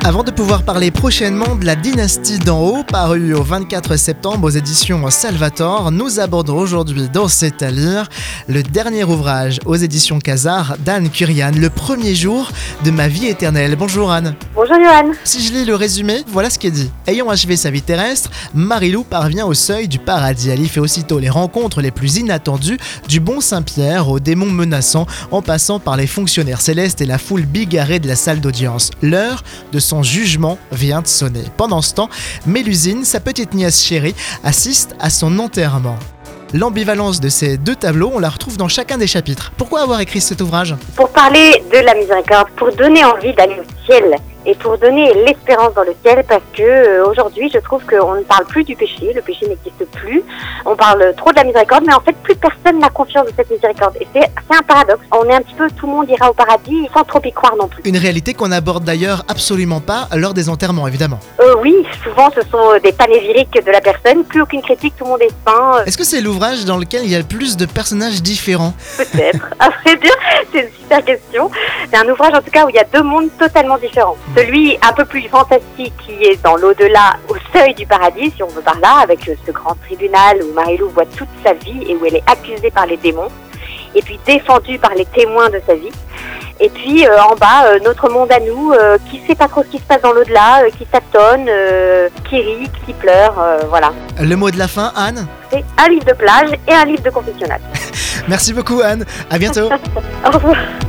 Avant de pouvoir parler prochainement de la dynastie d'en haut, paru au 24 septembre aux éditions Salvator, nous abordons aujourd'hui dans C'est à lire le dernier ouvrage aux éditions Quasar d'Anne Curian, Le premier jour de ma vie éternelle. Bonjour Anne. Bonjour Johan. Si je lis le résumé, voilà ce qui est dit. Ayant achevé sa vie terrestre, Marie-Lou parvient au seuil du paradis. Elle y fait aussitôt les rencontres les plus inattendues, du bon Saint-Pierre aux démons menaçants, en passant par les fonctionnaires célestes et la foule bigarrée de la salle d'audience. L'heure de son jugement vient de sonner. Pendant ce temps, Mélusine, sa petite nièce chérie, assiste à son enterrement. L'ambivalence de ces deux tableaux, on la retrouve dans chacun des chapitres. Pourquoi avoir écrit cet ouvrage ? Pour parler de la miséricorde, pour donner envie d'aller au ciel et pour donner l'espérance dans le ciel, parce que aujourd'hui je trouve qu'on ne parle plus du péché, le péché n'existe plus, on parle trop de la miséricorde, mais en fait plus personne n'a confiance de cette miséricorde et c'est un paradoxe. On est un petit peu, tout le monde ira au paradis sans trop y croire non plus. Une réalité qu'on n'aborde d'ailleurs absolument pas lors des enterrements, évidemment. Oui, souvent ce sont des panégyriques de la personne, plus aucune critique, tout le monde est saint. Est-ce que c'est l'ouvrage dans lequel il y a le plus de personnages différents ? Peut-être, à vrai dire, c'est une super question. C'est un ouvrage en tout cas où il y a deux mondes totalement différents. Celui un peu plus fantastique qui est dans l'au-delà, au seuil du paradis, si on veut par là, avec ce grand tribunal où Marie-Lou voit toute sa vie et où elle est accusée par les démons, et puis défendue par les témoins de sa vie. Et puis en bas, notre monde à nous, qui sait pas trop ce qui se passe dans l'au-delà, qui tâtonne, qui rit, qui pleure, voilà. Le mot de la fin, Anne ? C'est un livre de plage et un livre de confessionnal. Merci beaucoup Anne, à bientôt. Au revoir.